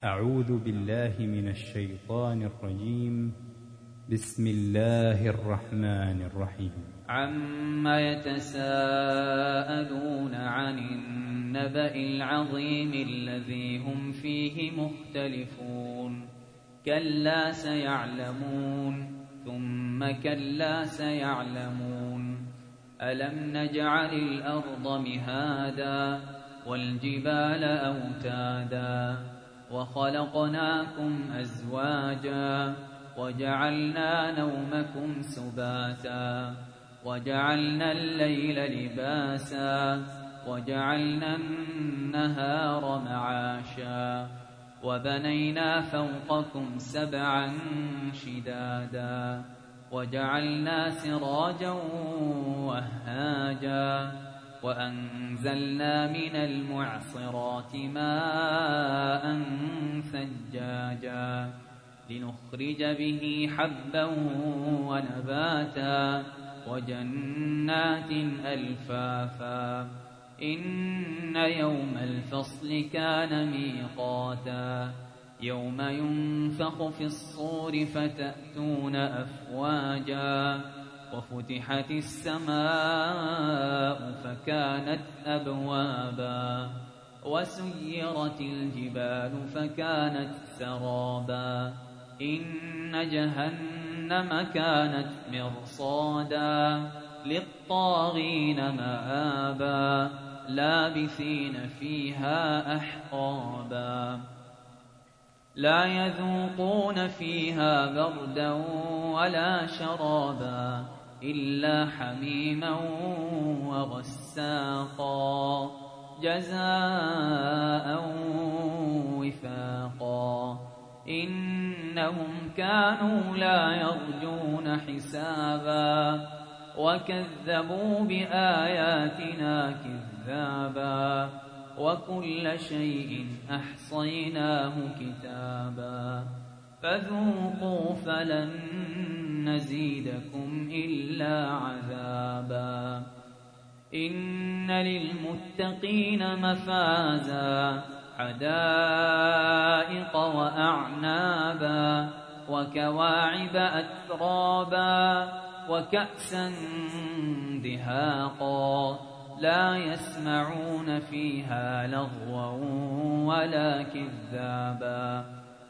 أعوذ بالله من الشيطان الرجيم. بسم الله الرحمن الرحيم. عما يتساءلون عن النبأ العظيم الذي هم فيه مختلفون كلا سيعلمون ثم كلا سيعلمون ألم نجعل الأرض مهادا والجبال أوتادا وخلقناكم أزواجا وجعلنا نومكم سباتا وجعلنا الليل لباسا وجعلنا النهار معاشا وبنينا فوقكم سبعا شدادا وجعلنا سراجا وهاجا وأنزلنا من المعصرات ماء ثجاجا لنخرج به حبا ونباتا وجنات ألفافا إن يوم الفصل كان ميقاتا يوم ينفخ في الصور فتأتون أفواجا وفتحت السماء فكانت أبوابا وسيرت الجبال فكانت سرابا إن جهنم كانت مرصادا للطاغين مآبا لابثين فيها أحقابا لا يذوقون فيها بردا ولا شرابا إلا حميما وغساقا جزاء وفاقا إنهم كانوا لا يرجون حسابا وكذبوا بآياتنا كذابا وكل شيء أحصيناه كتابا فذوقوا فلن نزيدكم إلا عذابا إن للمتقين مفازا حدائق وأعنابا وكواعب أترابا وكأسا دهاقا لا يسمعون فيها لغوا ولا كذابا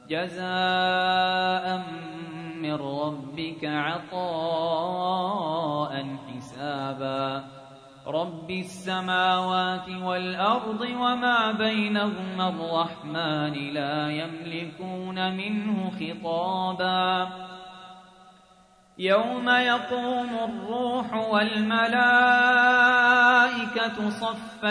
جزاء من ربك عطاء حسابا رب السماوات والأرض وما بينهما الرحمن لا يملكون منه خطابا يوم يقوم الروح والملائكة صفا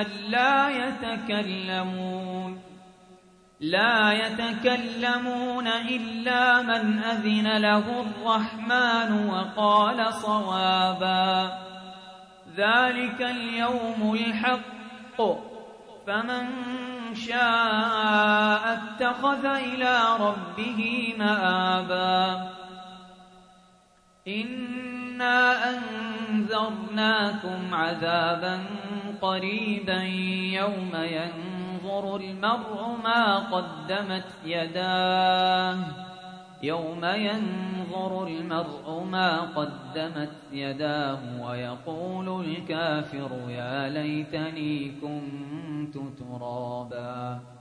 لا يتكلمون إلا من أذن له الرحمن وقال صوابا ذلك اليوم الحق فمن شاء اتخذ إلى ربه مآبا إنا أنذرناكم عذابا قريبا يوم ينظر المرء ما قدمت يداه ويقول الكافر يا ليتني كنت ترابا